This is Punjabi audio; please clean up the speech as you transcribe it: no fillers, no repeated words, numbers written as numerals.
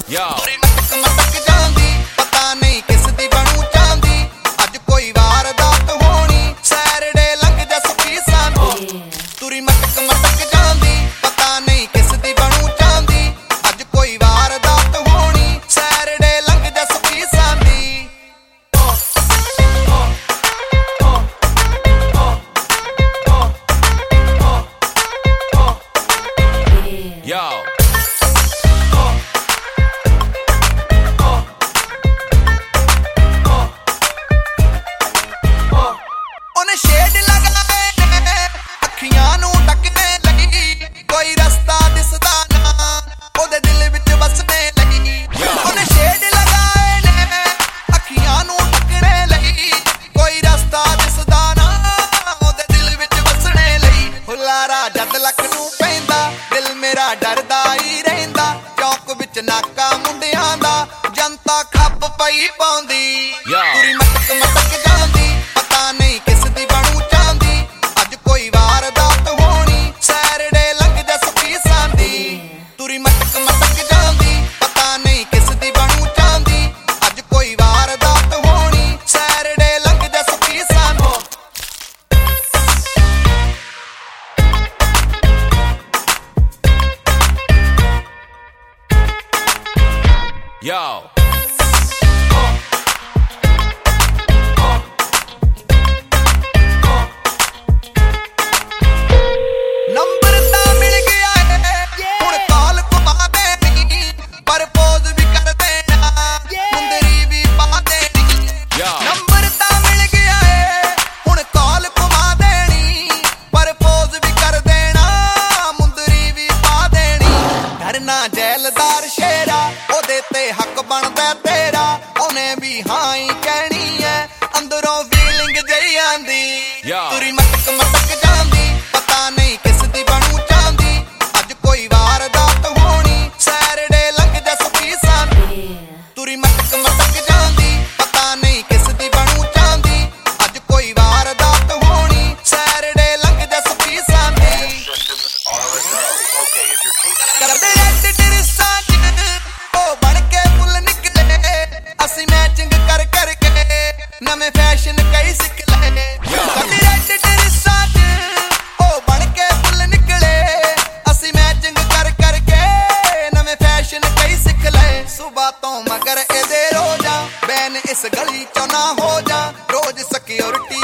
ਪੂਰੀ ਮਟਕ ਮਟਕ ਜਾਂਦੀ ਪਤਾ ਨਹੀਂ ਕਿਸ ਦੀ ਬਣੂ ਚਾਂਦੀ ਅੱਜ ਕੋਈ ਵਾਰਦਾਤ ਹੋਣੀ ਸੈਟਰਡੇ ਲੰਘ ਜਾ ਸੁਖੀ ਸਾਂਦੀ ਪੂਰੀ ਮਟਕ ਮਟਕ ਜਾਂਦੀ ਪਤਾ ਨਹੀਂ ਕਿਸ ਦੀ ਬਣੂ ਚਾਂਦੀ ਅੱਜ ਕੋਈ ਵਾਰਦਾਤ ਹੋਣੀ ਸੈਟਰਡੇ ਲੰਘ ਜਾ ਸੁਖੀ ਸਾਂਦੀ Yo. ਉਹਨੇ ਸ਼ੇਡ ਲਗਾਏ ਨੇ ਅੱਖੀਆਂ ਨੂੰ ਢੱਕਣੇ ਲਈ ਕੋਈ ਰਸਤਾ ਦਿਸਦਾ ਨਾ ਉਹਦੇ ਦਿਲ ਵਿੱਚ ਵਸਣੇ ਲਈ ਉਹਨੇ ਸ਼ੇਡ ਲਗਾਏ ਨੇ ਅੱਖੀਆਂ ਨੂੰ ਢੱਕਣੇ ਲਈ ਕੋਈ ਰਸਤਾ ਦਿਸਦਾ ਨਾ ਉਹਦੇ ਦਿਲ ਵਿੱਚ ਵਸਣੇ ਲਈ ਹੁਲਾਰਾ ਜਦ ਲੱਕ ਨੂੰ ਪੈਂਦਾ ਦਿਲ ਮੇਰਾ ਡਰਦਾ ਹੀ ਰਹਿੰਦਾ ਚੌਕ ਵਿੱਚ ਨਾਕਾ ਮੁੰਡਿਆਂ ਦਾ ਜਨਤਾ ਖੱਪ ਪਈ ਪਾਉਂਦੀ ਪੂਰੀ ਮਟਕ ਮਟਕ ਜਾਂਦੀ ਪਤਾ ਨਹੀਂ ਕਿਸ ਦੀ ਬਣੂ ਚਾਂਦੀ ਅੱਜ ਕੋਈ ਵਾਰਦਾਤ ਹੋਣੀ ਸੈਟਰਡੇ ਲੰਘ ਜਾ ਸੁਖੀ ਸਾਂਦੀ ਪੂਰੀ ਮਟਕ ਮਟਕ ਜਾਂਦੀ ਪਤਾ ਨਹੀਂ ਕਿਸ ਦੀ ਬਣੂ ਚਾਂਦੀ ਅੱਜ ਕੋਈ ਵਾਰਦਾਤ ਹੋਣੀ ਸੈਟਰਡੇ ਲੰਘ ਜਾ ਸੁਖੀ ਸਾਂਦੀ Yo. ਨੰਬਰ ਤਾਂ ਮਿਲ ਗਿਆ ਏ ਹੁਣ ਕਾਲ ਘੁਮਾ ਦੇਣੀ ਪ੍ਰਪੋਜ਼ ਵੀ ਕਰ ਦੇਣਾ ਮੁੰਦਰੀ ਵੀ ਪਾ ਦੇਣੀ ਨੰਬਰ ਤਾਂ ਮਿਲ ਗਿਆ ਏ ਹੁਣ ਕਾਲ ਘੁਮਾ ਦੇਣੀ ਪ੍ਰਪੋਜ਼ ਵੀ ਕਰ ਦੇਣਾ ਮੁੰਦਰੀ ਵੀ ਪਾ ਦੇਣੀ ਡਰਨਾ ਜੈਲਦਾਰ ਸ਼ੇਰਾ ਉਹਦੇ ਤੇ ਹੱਕ ਬਣਦਾ ਤੇਰਾ ਉਹਨੇ ਵੀ ਹਾਂ ਹੀ ਕਹਿਣੀ ਐ ਅੰਦਰੋਂ ਫੀਲਿੰਗ ਜਈ ਆਂਦੀ ਤੁਰੀ ਮਟਕ ਮਟਕ ਜਾਂਦੀ ਪਤਾ ਨਹੀਂ ਕਿਸ ਦੀ ਬਣੂ ਚਾਂਦੀ ਅੱਜ ਕੋਈ ਵਾਰਦਾਤ ਹੋਣੀ ਸੈਟਰਡੇ ਲੰਘ ਜਾ ਸੁਖੀ ਸਾਂਦੀ ਤੁਰੀ ਮਟਕ ਮਟਕ ਜਾਂਦੀ ਪਤਾ ਨਹੀਂ ਕਿਸ ਦੀ ਬਣੂ ਚਾਂਦੀ ਅੱਜ ਕੋਈ ਵਾਰਦਾਤ ਹੋਣੀ ਸੈਟਰਡੇ ਲੰਘ ਜਾ ਸੁਖੀ ਸਾਂਦੀ ਕਰਦੇ ਰੈਡ ਡਿਰਸਾਂ ਉਹ ਬਣ ਕੇ ਫੁੱਲ ਨਿਕਲੇ ਅਸੀਂ ਮੈਚਿੰਗ ਕਰ ਕਰਕੇ ਨਵੇਂ ਫੈਸ਼ਨ ਕਈ ਸਿੱਖ ਲਏ ਸਾਡੇ ਰੈਡ ਡਿਰਸਾਂ ਉਹ ਬਣ ਕੇ ਫੁੱਲ ਨਿਕਲੇ ਅਸੀਂ ਮੈਚਿੰਗ ਕਰ ਕਰਕੇ ਨਵੇਂ ਫੈਸ਼ਨ ਕਈ ਸਿੱਖ ਲਏ ਸੁਬਾ ਤੋਂ ਮਗਰ ਇਹਦੇ ਰੋਜ਼ਾਂ ਬੈਨ ਇਸ ਗਲੀ ਚੋਂ ਨਾ ਹੋ ਜਾ ਰੋਜ਼ ਸਿਕਿਉਰਿਟੀ